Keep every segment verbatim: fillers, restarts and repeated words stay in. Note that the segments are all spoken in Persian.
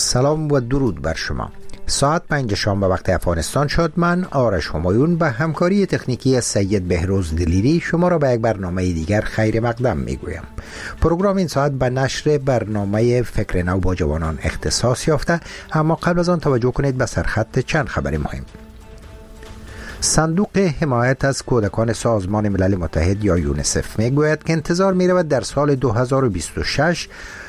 سلام و درود بر شما. ساعت پنج شام به وقت افغانستان شد. من آرش همایون به همکاری تکنیکی سید بهروز دلیری شما را به یک برنامه دیگر خیر مقدم میگویم. پروگرام این ساعت به نشر برنامه فکر نو با جوانان اختصاص یافته، اما قبل از آن توجه کنید به سرخط چند خبر مهم. صندوق حمایت از کودکان سازمان ملل متحد یا یونیسف میگوید که انتظار می‌رود در سال دو هزار و بیست و شش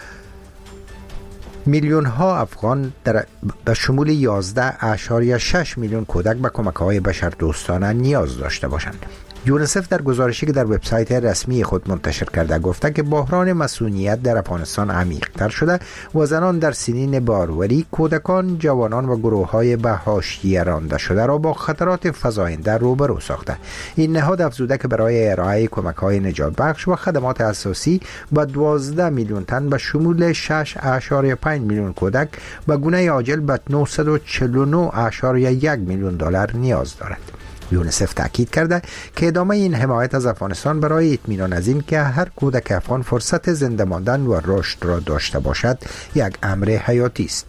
میلیون ها افغان در به شمول یازده اشاریه شش میلیون کودک به کمک‌های بشردوستانه نیاز داشته باشند. یونیسف در گزارشی که در وبسایت رسمی خود منتشر کرده گفته که بحران مسئولیت در افغانستان عمیق‌تر شده و زنان در سنین باروری، کودکان، جوانان و گروه‌های به حاشیه رانده شده را با خطرات فزاینده روبرو ساخته. این نهاد افزوده که برای ارائه کمک‌های نجات بخش و خدمات اساسی به دوازده میلیون تن به شمول شش اشاریه پنج میلیون کودک به گونه عاجل به نهصد و چهل و نه اشاریه یک میلیون دلار نیاز دارد. یونیسف تاکید کرده که ادامه این حمایت از افغانستان برای اطمینان از این که هر کودک افغان فرصت زنده ماندن و رشد را داشته باشد یک امر حیاتی است.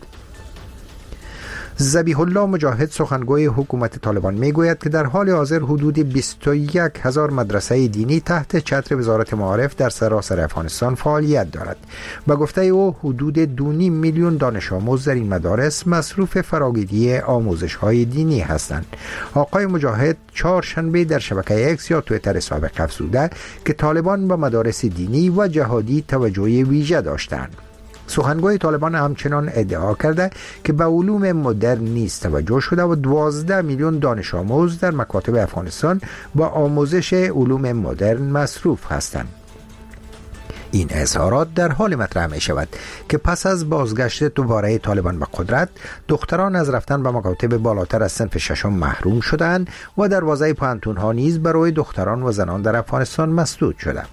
ذبیح الله مجاهد سخنگوی حکومت طالبان میگوید که در حال حاضر حدود بیست و یک هزار مدرسه دینی تحت چتر وزارت معارف در سراسر افغانستان فعالیت دارد. به گفته او حدود دو نیم میلیون دانش آموز در این مدارس مصروف فراگیری آموزش های دینی هستند. آقای مجاهد چهارشنبه در شبکه اکس یا توییتر سابق افزوده که طالبان به مدارس دینی و جهادی توجه ویژه داشتند. سخنگوی طالبان همچنان ادعا کرده که به علوم مدرن نیز توجه شده و دوازده میلیون دانش آموز در مکاتب افغانستان با آموزش علوم مدرن مصروف هستند. این اظهارات در حال مطرح می شود که پس از بازگشت دوباره طالبان به قدرت، دختران از رفتن به مکاتب بالاتر از صنف ششم محروم شدند و دروازه پوهنتون‌ها نیز برای دختران و زنان در افغانستان مسدود شده.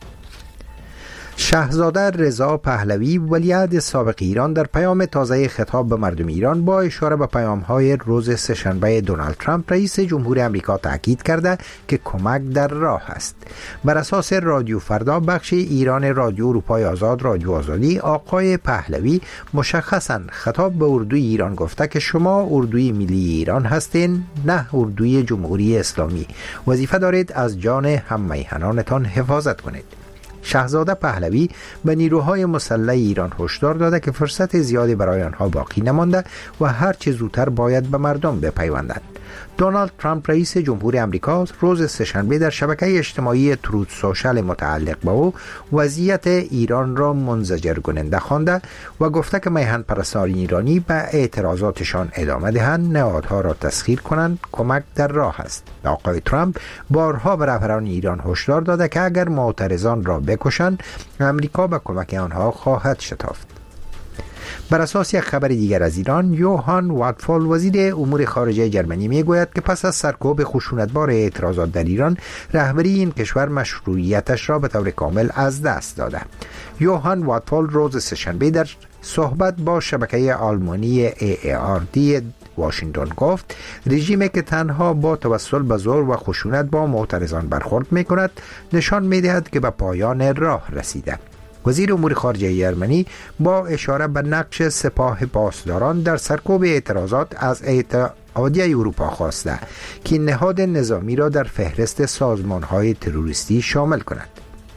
شاهزاده رضا پهلوی ولیعهد سابق ایران در پیام تازه خطاب به مردم ایران با اشاره به پیام‌های روز سه‌شنبه دونالد ترامپ رئیس جمهور آمریکا تاکید کرده که کمک در راه است. بر اساس رادیو فردا بخش ایران رادیو اروپای آزاد رادیو آزادی، آقای پهلوی مشخصاً خطاب به اردوی ایران گفته که شما اردوی ملی ایران هستین، نه اردوی جمهوری اسلامی. وظیفه دارید از جان هم میهنانتان حفاظت کنید. شاهزاده پهلوی به نیروهای مسلح ایران هشدار داده که فرصت زیادی برای آنها باقی نمانده و هر چه زودتر باید به مردم بپیوندند. دونالد ترامپ رئیس جمهور آمریکا روز سه‌شنبه در شبکه اجتماعی تروت سوشال متعلق به او وضعیت ایران را منزجر کننده خوانده و گفته که میهن پرستان ایرانی به اعتراضاتشان ادامه دهند، نهادها را تسخیر کنند، کمک در راه است. آقای ترامپ بارها به رهبران ایران هشدار داده که اگر معترضان را بکشند، آمریکا به کمک آنها خواهد شتافت. بر اساس یک خبر دیگر از ایران، یوهان واتفال وزیر امور خارجه جرمنی میگوید که پس از سرکوب خشونتبار اعتراضات در ایران، رهبری این کشور مشروعیتش را به طور کامل از دست داده. یوهان واتفال روز سه‌شنبه در صحبت با شبکه آلمانی ای ای آر دی واشنگتن گفت رژیمی که تنها با توسل به زور و خشونت با معترضان برخورد میکند نشان میدهد که به پایان راه رسیده. وزیر امور خارجه جرمنی با اشاره به نقش سپاه پاسداران در سرکوب اعتراضات از اتحادیه اروپا خواسته که نهاد نظامی را در فهرست سازمان‌های تروریستی شامل کند.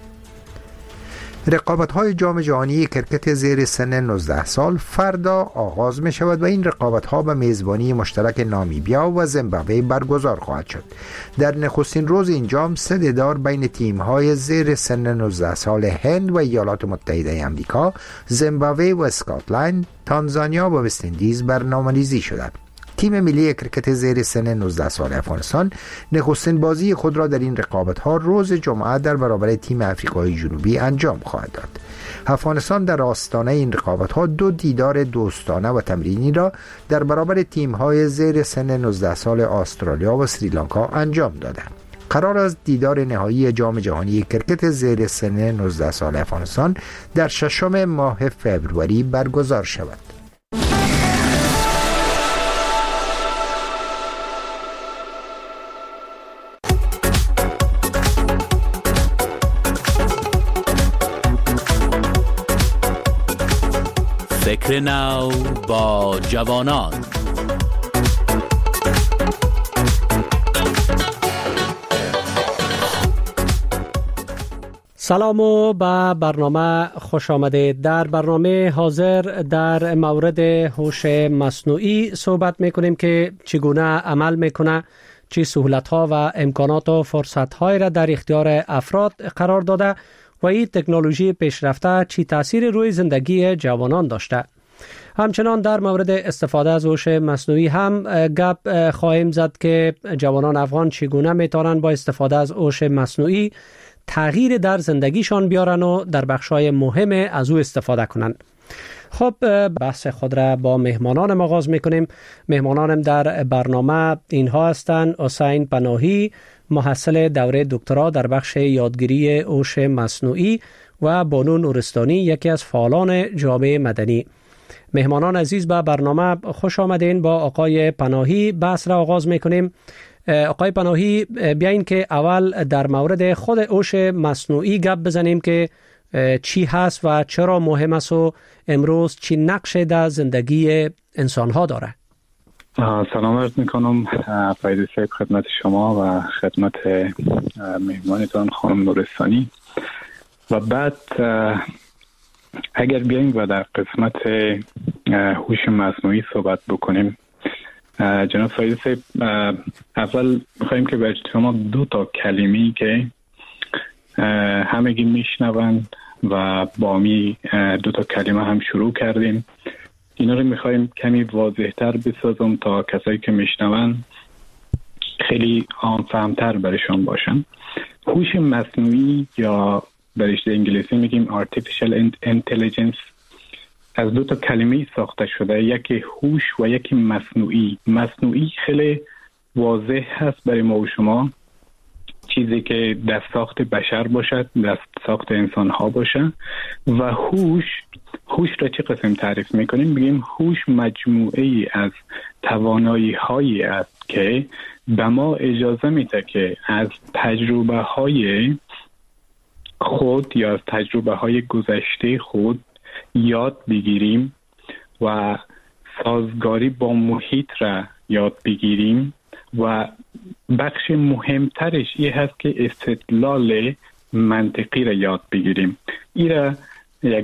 رقابت‌های جام جهانی کرکت زیر سن نوزده سال فردا آغاز می شود و این رقابت‌ها به میزبانی مشترک نامیبیا و زیمبابوه برگزار خواهد شد. در نخستین روز این جام سه دیدار بین تیم‌های زیر سن نوزده سال هند و ایالات متحده آمریکا، زیمبابوه و اسکاتلند، تانزانیا و وست اندیز برنامه‌ریزی شده. تیم ملی کرکت زیر سن نوزده سال افغانستان نخستین بازی خود را در این رقابت‌ها روز جمعه در برابر تیم آفریقای جنوبی انجام خواهد داد. افغانستان در آستانه این رقابت‌ها دو دیدار دوستانه و تمرینی را در برابر تیم‌های زیر سن نوزده سال استرالیا و سریلانکا انجام داده. قرار است دیدار نهایی جام جهانی کرکت زیر سن نوزده سال افغانستان در ششم ماه فوریه برگزار شود. فکر نو با جوانان. سلام و به برنامه خوش آمدید. در برنامه حاضر در مورد هوش مصنوعی صحبت میکنیم که چگونه عمل میکنه، چه سهولت‌ها و امکانات و فرصت‌های را در اختیار افراد قرار داده و این تکنولوژی پیشرفته چه تأثیر روی زندگی جوانان داشته. همچنان در مورد استفاده از هوش مصنوعی هم گپ خواهیم زد که جوانان افغان چگونه میتونن با استفاده از هوش مصنوعی تغییر در زندگیشان بیارن و در بخش‌های مهم از او استفاده کنن. خب بحث خود را با مهمانانم آغاز میکنیم. مهمانانم در برنامه اینها هستند: حسین پناهی، محصل دوره دکترا در بخش یادگیری هوش مصنوعی، و بانو نورستانی، یکی از فعالان جامعه مدنی. مهمانان عزیز به برنامه خوش آمدین. با آقای پناهی بحث را آغاز میکنیم. آقای پناهی، بیاین که اول در مورد خود هوش مصنوعی گپ بزنیم که چی هست و چرا مهم است و امروز چی نقش در زندگی انسان ها داره. سلام عرض میکنم فایده صاحب خدمت شما و خدمت مهمانتان خانم نورستانی. و بعد اگر بیاییم و در قسمت هوش مصنوعی صحبت بکنیم، جناب فایده صاحب، اول میخواییم که به شما دو تا کلمه‌ای که همگی میشنوند و با می دو تا کلمه هم شروع کردیم، اینا رو میخواییم کمی واضح‌تر بسازم تا کسایی که میشنوند خیلی عام فهمتر برشان باشن. هوش مصنوعی یا به رشته انگلیسی میگیم Artificial Intelligence از دو تا کلمه ساخته شده، یکی هوش و یکی مصنوعی. مصنوعی خیلی واضح هست برای ما و شما، چیزی که دست ساخت بشر باشد، دست ساخت انسان ها باشه. و هوش، هوش را چه قسم تعریف میکنیم؟ میگیم هوش مجموعه ای از توانایی هایی است که به ما اجازه میده که از تجربه های خود یا از تجربه های گذشته خود یاد بگیریم و سازگاری با محیط را یاد بگیریم. و بخش مهمترش این هست که استدلال منطقی را یاد بگیریم. این را یک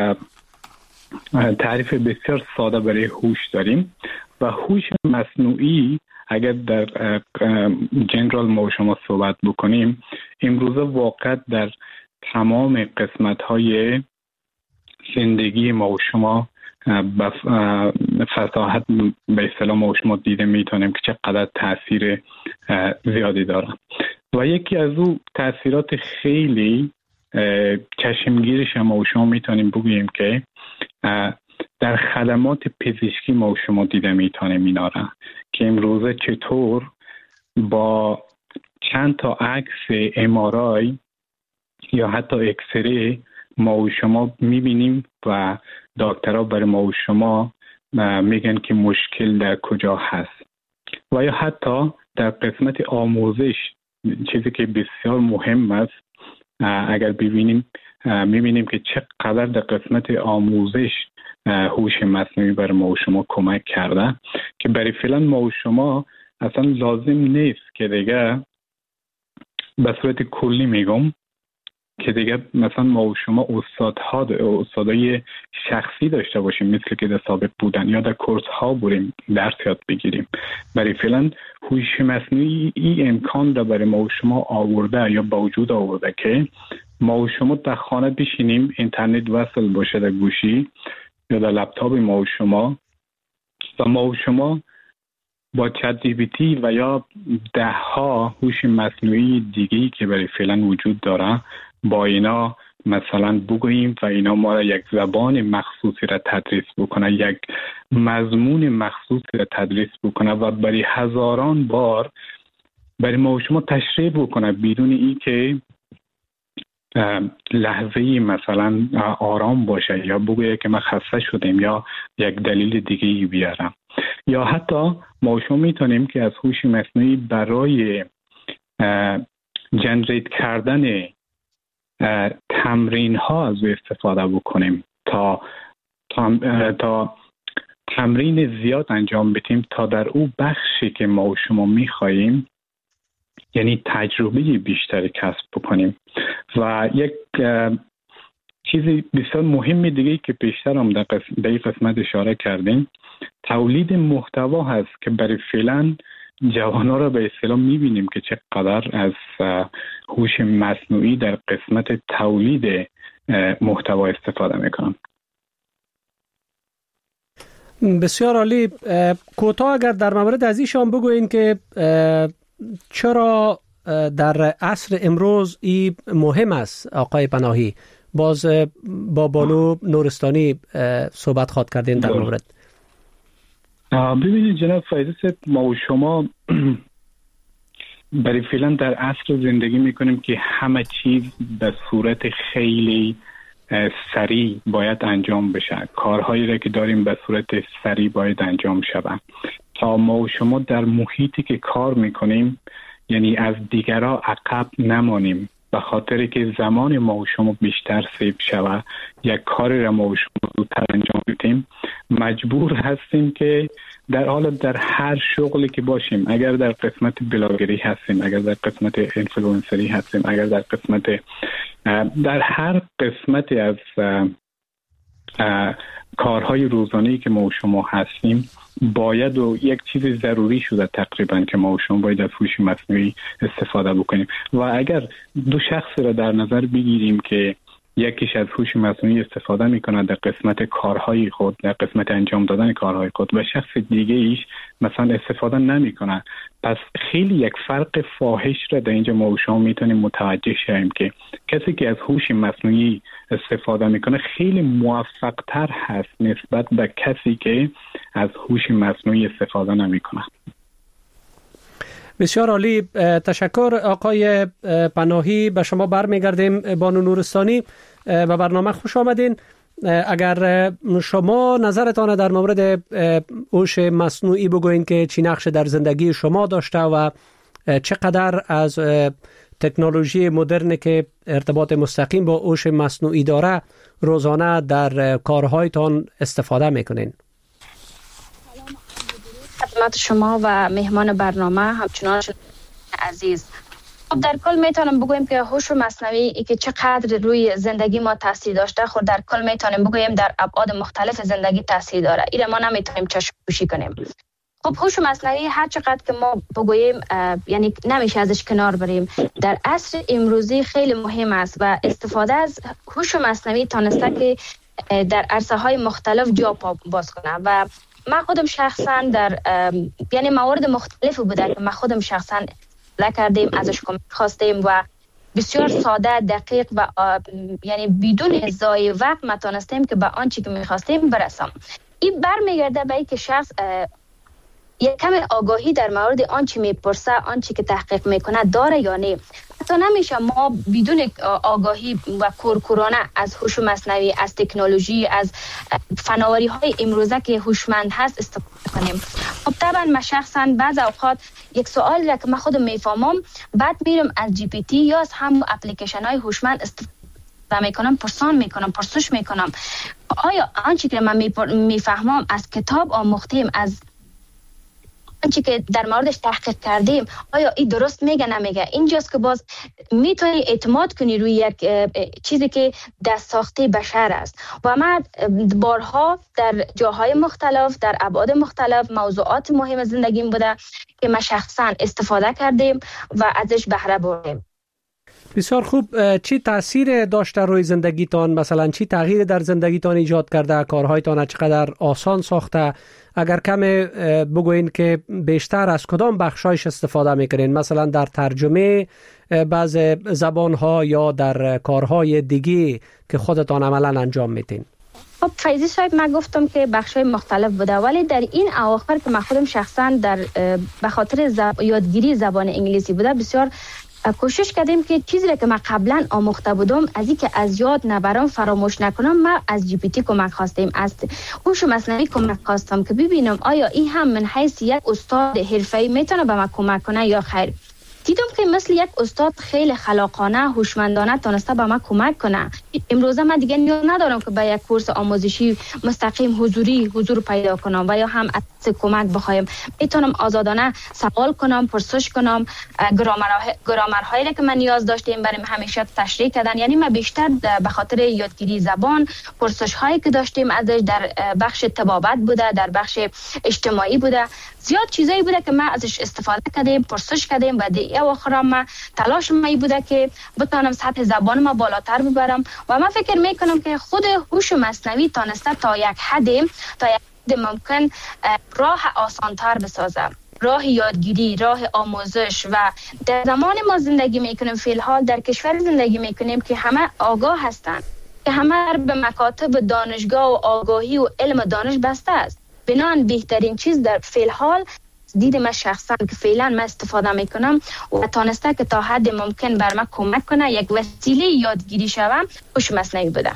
تعریف بسیار ساده برای هوش داریم. و هوش مصنوعی اگر در جنرال ما شما صحبت بکنیم، امروزه واقع در تمام قسمت های زندگی ما و شما به فصاحت به اصطلاح ما و شما دیده میتونیم که چقدر تاثیر زیادی داره. و یکی از او تاثیرات خیلی چشمگیرش ما و شما میتونیم بگوییم که در خدمات پزشکی ما و شما دیده میتونیم اینا را، که امروزه چطور با چند تا عکس ام آر آی یا حتی اکسری ما و شما میبینیم و دکترها برای ما و شما میگن که مشکل در کجا هست. و یا حتی در قسمت آموزش، چیزی که بسیار مهم است، اگر ببینیم میبینیم که چقدر در قسمت آموزش هوش مصنوعی برای ما و شما کمک کرده، که برای فعلا ما و شما اصلا لازم نیست که دیگه به صورت کلی میگم که دیگه مثلا ما و شما استادها استادای شخصی داشته باشیم مثل که در سابق بودن یا در کورس ها بریم درس یاد بگیریم. برای فعلا هوش مصنوعی این امکان را برای ما و شما آورده یا با وجود آورده که ما و شما در خانه بشینیم، اینترنت وصل باشه در گوشی یا در لپتاپ ما و شما، و ما و شما با چت جی پی تی و یا ده ها هوش مصنوعی دیگه‌ای که برای فعلا وجود داره با اینا مثلا بگوییم و اینا ما را یک زبان مخصوصی را تدریس بکنه، یک مضمون مخصوصی را تدریس بکنه و برای هزاران بار برای ما و شما تشریح بکنه بدون این که لحظه‌ای مثلا آرام باشه یا بگویه که من خسته شدم یا یک دلیل دیگه‌ای بیارم. یا حتی ما شما میتونیم که از هوش مصنوعی برای جنریت کردن تمرین ها از استفاده بکنیم تا تا, تا تمرین زیاد انجام بدیم تا در او بخشی که ما و شما میخواییم، یعنی تجربه بیشتری کسب بکنیم. و یک چیزی بسیار مهمی دیگه که پیشتر هم در این قسمت اشاره کردیم، تولید محتوا هست که برای فعلا جوان‌ها را به اصطلاح می‌بینیم که چقدر از هوش مصنوعی در قسمت تولید محتوا استفاده میکنن. بسیار عالی. کوتاه اگر در مورد از ایشان بگوین که چرا در عصر امروز این مهم است آقای پناهی؟ باز با بانو نورستانی صحبت خواد کردین در مورد. ببینید جناب فایزی صاحب، ما و شما برای فعلا در عصر زندگی میکنیم که همه چیز به صورت خیلی سریع باید انجام بشه. کارهایی را که داریم به صورت سریع باید انجام شود تا ما و شما در محیطی که کار میکنیم، یعنی از دیگرها عقب نمانیم، به خاطری که زمان ما و شما بیشتر سیو شود، یک کاری را ما و شما زودتر انجام بدیم، مجبور هستیم که در حال در هر شغلی که باشیم، اگر در قسمت بلاگری هستیم، اگر در قسمت اینفلوئنسری هستیم، اگر در قسمت در هر قسمتی از کارهای روزانه‌ای که ما و شما هستیم، باید و یک چیز ضروری شده تقریبا که ما و شما باید از هوش مصنوعی استفاده بکنیم. و اگر دو شخص را در نظر بگیریم که یکیش از هوش مصنوعی استفاده میکنه در قسمت کارهای خود، در قسمت انجام دادن کارهای خود، و شخص دیگه ایش مثلا استفاده نمیکنه، پس خیلی یک فرق فاحش را در اینجا ما و شما میتونیم متوجه شویم که کسی که از هوش مصنوعی استفاده میکنه خیلی موفق تر هست نسبت به کسی که از هوش مصنوعی استفاده نمیکنه. بسیار عالی، تشکر آقای پناهی. به شما برمیگردیم بانو نورستانی و برنامه خوش آمدین. اگر شما نظرتان در مورد هوش مصنوعی بگوین که چی نقش در زندگی شما داشته و چقدر از تکنولوژی مدرن که ارتباط مستقیم با هوش مصنوعی داره روزانه در کارهایتان استفاده میکنین. خدمت شما و مهمان برنامه همچنان عزیز. خب در کل میتونم بگویم که هوش مصنوعی ای که چقدر روی زندگی ما تاثیر داشته، خود در کل میتونیم بگویم در ابعاد مختلف زندگی تاثیر داره. این ما نمیتونیم چشم پوشی کنیم. خب هوش مصنوعی هر چقدر که ما بگوییم یعنی نمیشه ازش کنار بریم. در عصر امروزی خیلی مهم است و استفاده از هوش مصنوعی تونسته که در عرصه های مختلف جا باز کنه. و من خودم شخصا در یعنی موارد مختلفی بوده که من خودم شخصا کردیم، ازش کمک خواستیم و بسیار ساده، دقیق و یعنی بدون ضایع وقت ما تونستیم که به آنچه که می‌خواستیم برسم. این برمیگرده به اینکه شخص یک کم آگاهی در مورد آنچه میپرسه، آنچه که تحقیق میکنه داره یا نه. حتی نمیشه ما بدون آگاهی و کورکورانه از هوش مصنوعی، از تکنولوژی، از فناوری های امروزه که هوشمند هست استفاده کنیم. خب طبعا من شخصا بعض اوقات یک سوالی را که من خودم میفهمم بعد میرم از جی پی تی یا از هم اپلیکیشن های هوشمند استفاده میکنم، پرسان میکنم، پرسش میکنم آیا آنچه که من میفهمم از کتاب آموختیم، از آنچه که در موردش تحقیق کردیم، آیا این درست میگه نمیگه؟ اینجاست که باز میتونی اعتماد کنی روی یک چیزی که دست ساخته بشر است. و من بارها در جاهای مختلف، در ابعاد مختلف، موضوعات مهم زندگیم بوده که ما شخصا استفاده کردیم و ازش بهره بردیم. بسیار خوب. چی تاثیر داشته روی زندگیتان؟ مثلا چی تغییر در زندگیتان ایجاد کرده؟ کارهایتان چقدر آسان ساخته؟ اگر کم بگوین که بیشتر از کدام بخشایش استفاده میکنین؟ مثلا در ترجمه بعض زبانها یا در کارهای دیگه که خودتان عملا انجام میتین؟ خب فیضی صاحب، من گفتم که بخشای مختلف بوده، ولی در این اواخر که من خودم شخصا در به خاطر زب... یادگیری زبان انگلیسی بوده بسیار کوشش کردیم که چیزی را که من قبلا آموخته بودم از این که از یاد نبرم، فراموش نکنم. من از جی پی تی کمک خواستیم، از هوش مصنوعی کمک خواستم که ببینم آیا این هم من حیث یک استاد حرفه‌ای میتونه به من کمک کنه یا خیر. دیدم که مثل یک استاد خیلی خلاقانه هوشمندانه تونسته به من کمک کنه. امروزه من دیگه نیاز ندارم که به یک کورس آموزشی مستقیم حضوری حضور پیدا کنم و یا هم از کمک بخوایم. میتونم آزادانه سوال کنم، پرسش کنم، گرامرهایی که من نیاز داشتم برای همیشه تشریح کردن. یعنی من بیشتر به خاطر یادگیری زبان پرسش هایی که داشتیم ازش در بخش طبابت بوده، در بخش اجتماعی بوده، زیاد چیزایی بوده که ما ازش استفاده کردیم، پرسش کردیم و دیگه آخر ما تلاش می بوده که بتونم سطح زبان ما بالاتر ببرم و من فکر میکنم که خود هوش مصنوعی تونسته تا یک حد تا یک حد ممکن راه آسانتر بسازه، راه یادگیری، راه آموزش. و در زمان ما زندگی میکنیم، فی الحال در کشور زندگی میکنیم که همه آگاه هستند، که همه به مکاتب دانشگاه و آگاهی و علم دانش بسته است. بنان بهترین چیز در فی الحال دید من شخصا که فعلا من استفاده میکنم و تانسته که تا حد ممکن بر من کمک کنه یک وسیله یادگیری شوم، هوش مصنوعی بوده.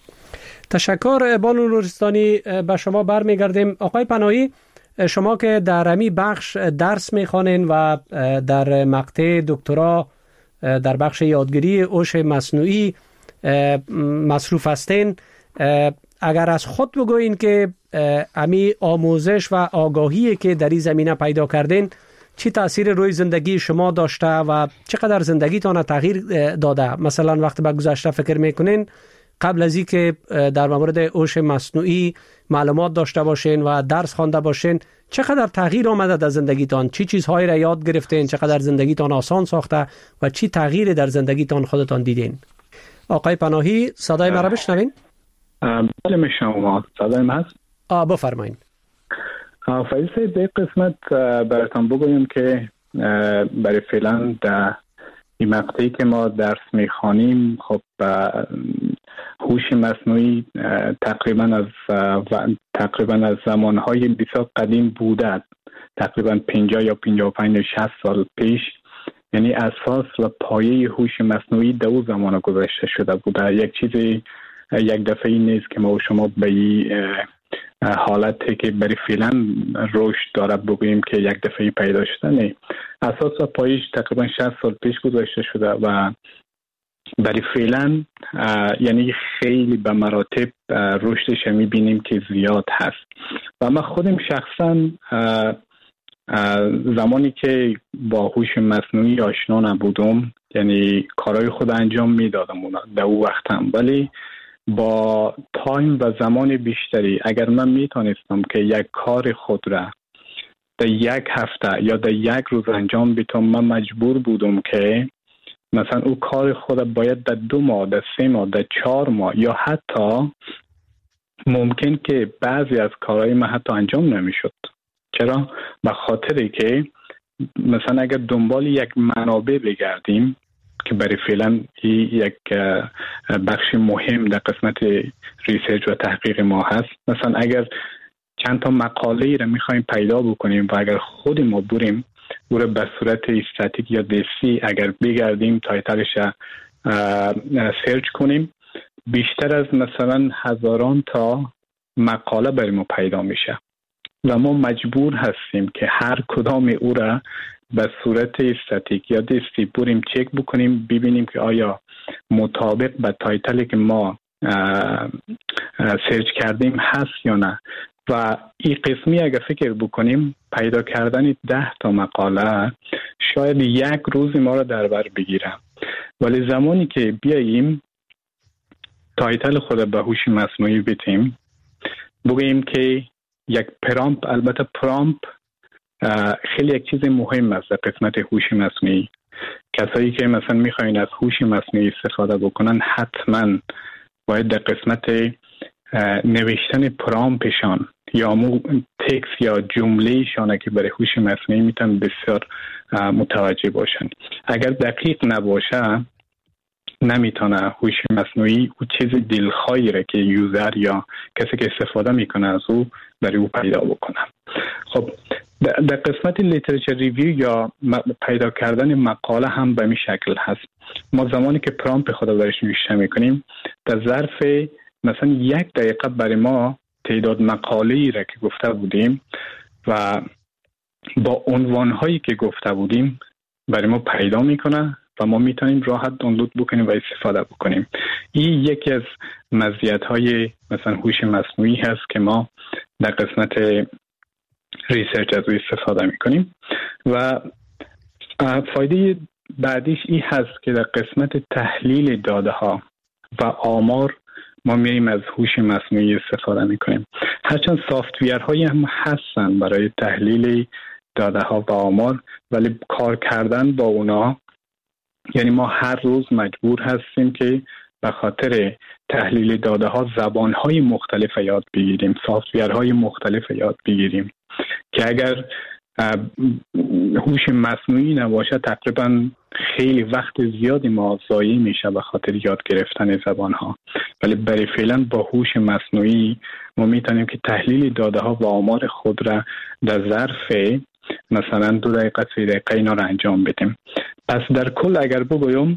تشکر بانو نورستانی. به شما برمیگردیم. آقای پناهی، شما که در امی بخش درس میخوانین و در مقطع دکترا در بخش یادگیری هوش مصنوعی مصروف هستین، اگر از خود بگوین که امی آموزش و آگاهی که در این زمینه پیدا کردین چی تأثیر روی زندگی شما داشته و چقدر زندگیتان تغییر داده؟ مثلا وقتی به گذشته فکر میکنین، قبل از این که در مورد هوش مصنوعی معلومات داشته باشین و درس خوانده باشین، چقدر تغییر آمده در زندگیتان؟ چی چیزهایی را یاد گرفتین؟ چقدر زندگیتان آسان ساخته و چی تغییر در زندگیتان خودتان دیدین؟ آقای پناهی، صدای مرا بشنوین؟ بله میشنوم. صدای من هست؟ آ بفرمایید. فایسه به قسمت براتون بگویم که برای فعلا در این مقطعی که ما درس میخوانیم، خب هوش مصنوعی تقریبا از تقریبا از زمانهای بسیار قدیم بوده، تقریبا پنجاه یا پنجاه و پنج شصت سال پیش. یعنی اساس و پایه هوش مصنوعی در اون زمان گذاشته شده بوده. یک چیزی یک دفعه این نیست که ما و شما به این حالتی که برای فعلا رشد داره بگوییم که یک دفعه پیدا شده. نه، اساس و پایش تقریبا شصت سال پیش گذاشته شده و برای فعلا یعنی خیلی به مراتب رشدش میبینیم که زیاد هست. و من خودم شخصا زمانی که با هوش مصنوعی آشنا نبودم، یعنی کارهای خود انجام میدادم در اون وقتم، ولی با تایم و زمان بیشتری اگر من میتونستم که یک کار خود را در یک هفته یا در یک روز انجام بدم، من مجبور بودم که مثلا او کار خود باید در دو ماه، در سه ماه، در چهار ماه یا حتی ممکن که بعضی از کارهای من حتی انجام نمیشد. چرا؟ به خاطری که مثلا اگر دنبال یک منابع بگردیم که برای فعلا یک بخش مهم در قسمت ریسرچ و تحقیق ما هست، مثلا اگر چند تا مقاله ای را میخوایم پیدا بکنیم و اگر خود ما بریم او را به صورت استاتیک یا دستی اگر بگردیم تایتلش سرچ کنیم، بیشتر از مثلا هزاران تا مقاله برای ما پیدا میشه و ما مجبور هستیم که هر کدام او را به صورت استاتیک یا دستی بریم چک بکنیم، ببینیم که آیا مطابق به تایتلی که ما سرچ کردیم هست یا نه. و این قسمی اگر فکر بکنیم، پیدا کردن ده تا مقاله شاید یک روز ما را در بر بگیره، ولی زمانی که بیاییم تایتل خود به هوش مصنوعی بدیم، بگیم که یک پرامپ، البته پرامپ خیلی یک چیز مهم است در قسمت هوش مصنوعی. کسایی که مثلا میخواین از هوش مصنوعی استفاده بکنن، حتما باید در قسمت نوشتن پرامپشان یا مو تکس یا جمله شانه که برای هوش مصنوعی میتونن بسیار متوجه باشن. اگر دقیق نباشه، نمیتونه هوش مصنوعی او چیز دلخواهی را که یوزر یا کسی که استفاده میکنه از او برای او پیدا بکنه. خب در قسمت لیترچر ریویو یا پیدا کردن مقاله هم به این شکل هست. ما زمانی که پرامپت خود برایش نوشته میکنیم، در ظرف مثلا یک دقیقه برای ما تعداد مقاله‌ای را که گفته بودیم و با عنوان‌هایی که گفته بودیم برای ما پیدا میکنه و ما میتونیم راحت دانلود بکنیم و استفاده بکنیم. این یکی از مزیت‌های مثلا هوش مصنوعی هست که ما در قسمت ریسرچ از او استفاده میکنیم. و فایده بعدیش این هست که در قسمت تحلیل داده ها و آمار ما میریم از هوش مصنوعی استفاده میکنیم. هرچند سافتویرهایی هم هستن برای تحلیل داده ها و آمار، ولی کار کردن با اونا، یعنی ما هر روز مجبور هستیم که به خاطر تحلیل داده ها زبان های مختلف یاد بگیریم، سافتویرهای مختلف یاد بگیریم که اگر هوش مصنوعی نباشه تقریبا خیلی وقت زیادی ما ضایع میشه به خاطر یاد گرفتن زبان ها. ولی برای فعلا با هوش مصنوعی ما میتونیم که تحلیل داده ها و آمار خود را در ظرف مثلا دو دقیقه سه دقیقه اینا را انجام بدیم. پس در کل اگر بگویم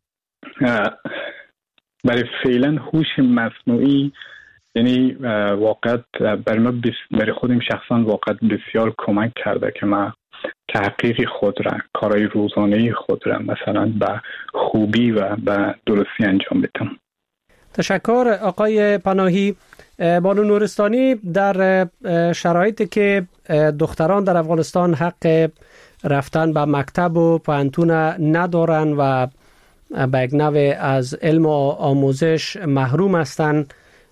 برای فعلا هوش مصنوعی یعنی واقعا برای ما برای خودم شخصا واقعا بسیار کمک کرده که ما تحقیق خود را، کارهای روزانه خود را مثلا به خوبی و به درستی انجام بدم. تشکر آقای پناهی. بانو نورستانی، در شرایطی که دختران در افغانستان حق رفتن به مکتب و پوهنتون ندارن و به یک نوع از علم و آموزش محروم هستند،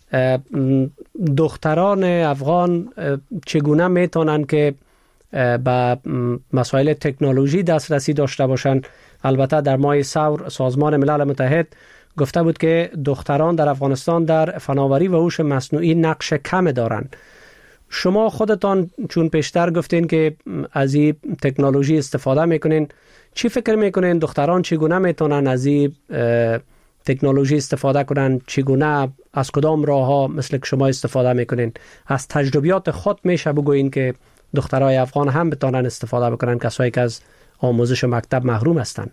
دختران افغان چگونه میتونن که به مسائل تکنولوژی دسترسی داشته باشند؟ البته در ماه ثور سازمان ملل متحد گفته بود که دختران در افغانستان در فناوری و هوش مصنوعی نقش کم دارند. شما خودتان چون پیشتر گفتین که از این تکنولوژی استفاده میکنین، چی فکر میکنین دختران چگونه میتونن از این تکنولوژی استفاده کنن؟ چگونه، از کدام راه ها مثل که شما استفاده میکنین؟ از تجربیات خود میشه بگوین که دخترای افغان هم بتونن استفاده بکنن، کسایی که از آموزش مکتب محروم هستند؟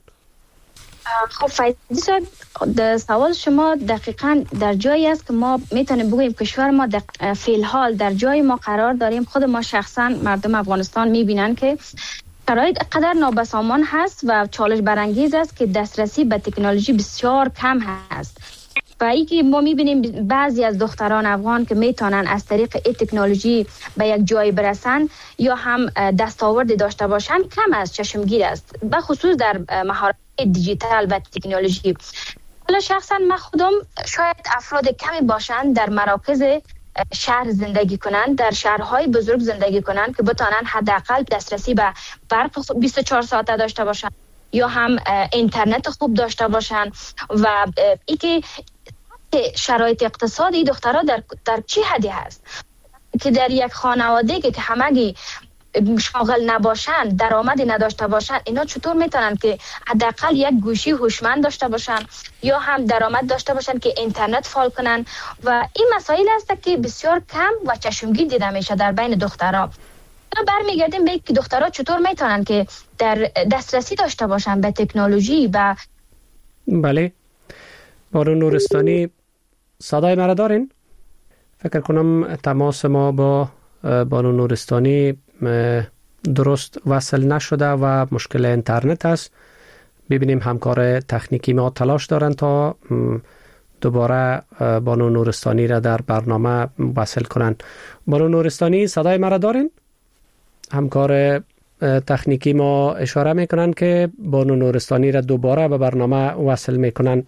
خب فایده صاحب، سوال شما دقیقاً در جایی است که ما میتونیم بگوییم کشور ما فی الحال در جای ما قرار داریم. خود ما شخصاً مردم افغانستان میبینن که شرایط قدر نابسامان هست و چالش برانگیز است که دسترسی به تکنولوژی بسیار کم هست. و ای که ما میبینیم بعضی از دختران افغان که میتونن از طریق این تکنولوژی به یک جای برسن یا هم دستاوردی داشته باشن کم از چشمگیر است، به خصوص در مهارت دیجیتال و تکنولوژی. حالا شخصا من خودم شاید افراد کمی باشند در مراکز شهر زندگی کنند، در شهرهای بزرگ زندگی کنند که بتونن حداقل دسترسی به برق بیست و چهار ساعته داشته باشند یا هم اینترنت خوب داشته باشند. و ای که شرایط اقتصادی دخترها در در چی حدی هست که در یک خانواده که همگی شاغل نباشن، درآمدی نداشته باشن، اینا چطور میتونن که حداقل یک گوشی هوشمند داشته باشن یا هم درآمد داشته باشن که اینترنت فعال کنن؟ و این مسائل است که بسیار کم و چشمگیر دیده میشه در بین دخترها. برمیگردیم به اینکه دخترها چطور میتونن که در دسترسی داشته باشن به تکنولوژی. و بله، بانو نورستانی صدای مرا دارین؟ فکر کنم تماس ما با بانو نورستانی درست وصل نشده و مشکل اینترنت است. ببینیم همکار تکنیکی ما تلاش دارن تا دوباره بانو نورستانی را در برنامه وصل کنن. بانو نورستانی صدای مرا دارین؟ همکار تکنیکی ما اشاره میکنن که بانو نورستانی را دوباره به برنامه وصل میکنن.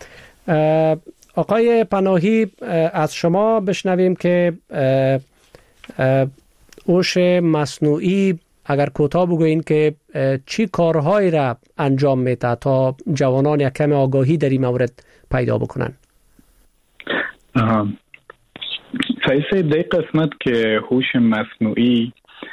آقای پناهی، از شما بشنویم که هوش مصنوعی اگر کوتاه بگوین که چی کارهایی را انجام میده تا جوانان یک کم آگاهی در این مورد پیدا بکنن؟ فایده در قسمت که هوش مصنوعی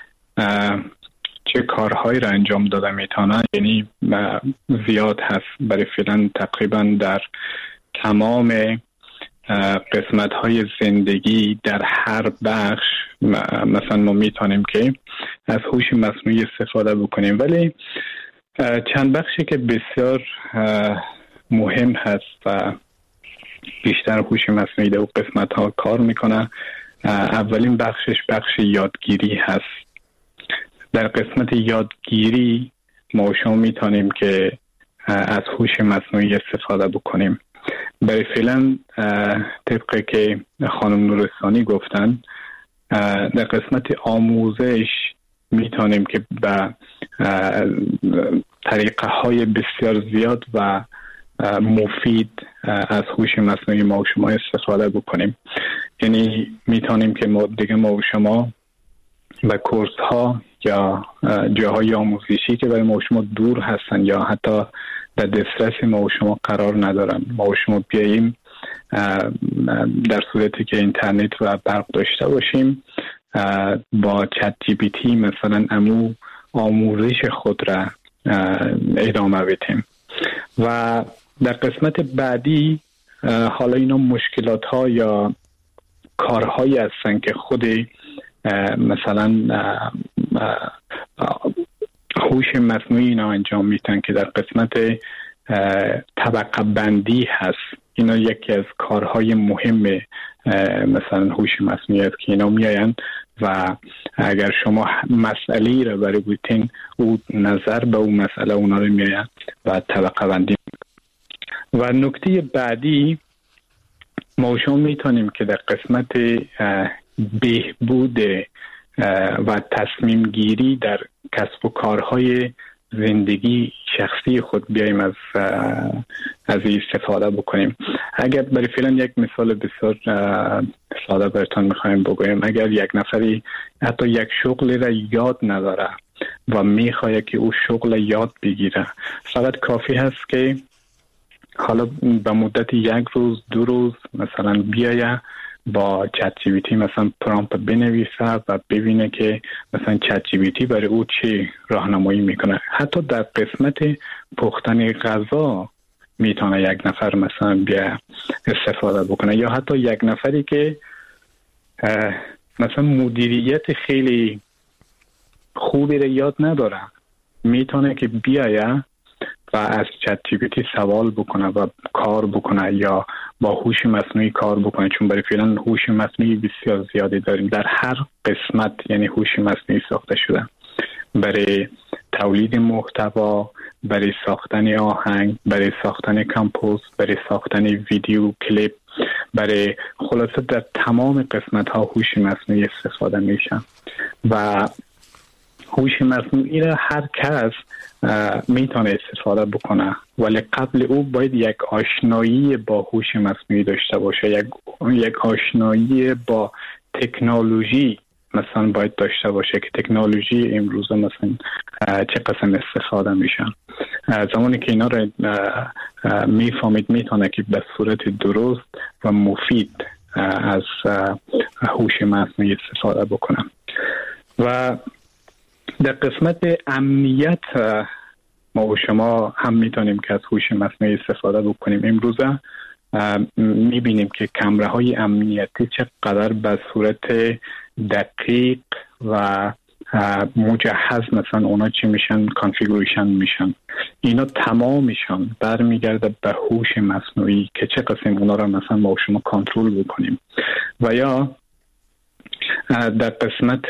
چه کارهایی را انجام داده میتونه یعنی زیاد هست. برای فعلا تقریبا در تمام قسمت های زندگی در هر بخش مثلا ما میتونیم که از هوش مصنوعی استفاده بکنیم، ولی چند بخشی که بسیار مهم هست و بیشتر هوش مصنوعی در قسمت ها کار میکنه. اولین بخشش بخش یادگیری هست. در قسمت یادگیری ما شما میتونیم که از هوش مصنوعی استفاده بکنیم. برای فعلا طبقه که خانم نورستانی گفتن در قسمت آموزش میتونیم که به طریقه های بسیار زیاد و مفید از هوش مصنوعی ما و شما استفاده بکنیم. یعنی میتونیم که ما دیگه ما و شما به کورس ها یا جاهای آموزشی که برای ما و شما دور هستن یا حتی در دسترس ما و شما قرار ندارن، ما و شما بیاییم در صورتی که اینترنت و برق داشته باشیم با چت جی پی تی مثلا امو آموزش خود را ادامه بدیم. و در قسمت بعدی حالا اینا مشکلات ها یا کارهایی هستن که خود مثلا هوش مصنوعی اینا انجام میتن که در قسمت طبقه بندی هست. اینا یکی از کارهای مهم مثلا هوش مصنوعی است که اینا میاین و اگر شما مسئله را برای بودین او نظر به اون مسئله اونا رو میاین و طبقه بندی. و نکته بعدی ما شما میتونیم که در قسمت بهبود و تصمیم گیری در کسب و کارهای زندگی شخصی خود بیاییم از از این استفاده بکنیم. اگر برای فعلا یک مثال بسیار ساده براتون میخوایم بگویم، اگر یک نفری حتی یک شغل را یاد نداره و میخواد که او شغل یاد بگیره، فقط کافی هست که حالا به مدت یک روز دو روز مثلا بیایه با چت جی پی تی مثلا پرامپت بنویسه و ببینه که مثلا چت جی پی تی برای او چی راهنمایی میکنه. حتی در قسمت پختن غذا میتونه یک نفر مثلا بیا استفاده بکنه، یا حتی یک نفری که مثلا مدیریت خیلی خوبی رو یاد نداره میتونه که بیایه و از چت جی پی تی سوال بکنه و کار بکنه یا با هوش مصنوعی کار بکنه، چون برای فعلا هوش مصنوعی بسیار زیادی داریم در هر قسمت. یعنی هوش مصنوعی ساخته شده برای تولید محتوا، برای ساختن آهنگ، برای ساختن کمپوز، برای ساختن ویدیو کلیپ، برای خلاصه در تمام قسمت ها هوش مصنوعی استفاده میشن. و هوش مصنوعی را هر کس میتونه استفاده بکنه، ولی قبل او باید یک آشنایی با هوش مصنوعی داشته باشه، یک یک آشنایی با تکنولوژی مثلا باید داشته باشه که تکنولوژی امروز مثلا چه قسم استفاده میشن. زمانی که اینا را میفهمید میتونه که به صورت درست و مفید از هوش مصنوعی استفاده بکنه. و در قسمت امنیت ما و شما هم میتونیم که از هوش مصنوعی استفاده بکنیم. امروزه میبینیم که کامره های امنیتی چقدر به صورت دقیق و مجهز مثلا اونا چی میشن کانفیگوریشن میشن. اینا تمامشان برمیگرده به هوش مصنوعی که چه قسم اونا را مثلا ما و شما کنترل بکنیم. و یا در قسمت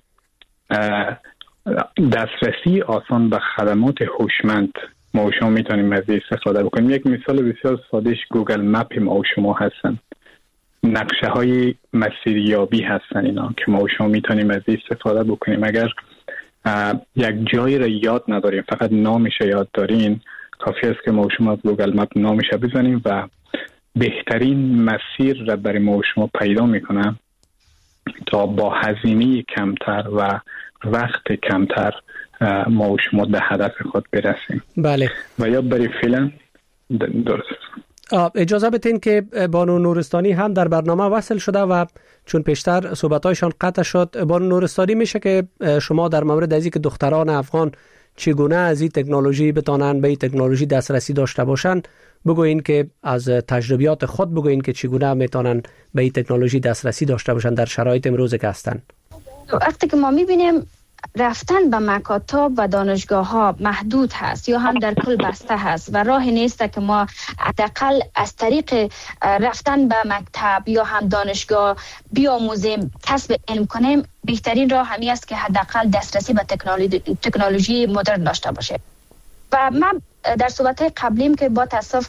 دسترسی آسان به خدمات هوشمند ما و شما میتونیم از این استفاده بکنیم. یک مثال بسیار سادهش گوگل مپ ما و شما هستن، نقشه های مسیریابی هستن اینا که ما و شما میتونیم از این استفاده بکنیم. اگر یک جایی را یاد نداریم فقط نامش یاد دارین، کافی است که ما و شما از گوگل مپ نامش بزنیم و بهترین مسیر را برای ما و شما پیدا میکنه تا با هزینه کمتر و وقت کمتر ما و شما به هدف خود برسیم. بله. و یا برای فعلا درست اجازه بدین که بانو نورستانی هم در برنامه وصل شده و چون پیشتر صحبتایشان قطع شد، بانو نورستانی میشه که شما در مورد از اینکه دختران افغان چگونه از این تکنولوژی بتانن به این تکنولوژی دسترسی داشته باشن بگوین که از تجربیات خود بگوین که چگونه میتونن به این تکنولوژی دسترسی داشته باشن در شرایط امروز که هستن. وقتی که ما میبینیم رفتن به مکاتب و دانشگاه ها محدود هست یا هم در کل بسته هست و راهی نیست که ما حداقل از طریق رفتن به مکتب یا هم دانشگاه بیاموزیم، کسب علم کنیم، بهترین راه همی است که حداقل دسترسی به تکنولوژی تکنولوژی مدرن داشته باشه. و من در صحبت قبلیم که با تاسف